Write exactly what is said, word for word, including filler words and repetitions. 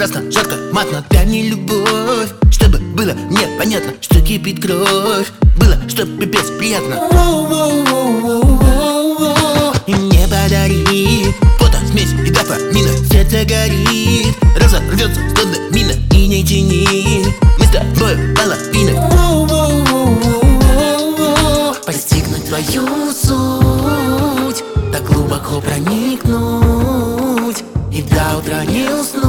страстно, жарко, матно. Дай мне любовь, чтобы было мне понятно, что кипит кровь. Было, что пипец приятно. И мне подари фото, смесь и дофамина. Сердце горит, разорвется словно мина. И не тяни, мы с тобой половина. Постигнуть твою суть, так глубоко проникнуть и до утра не уснуть.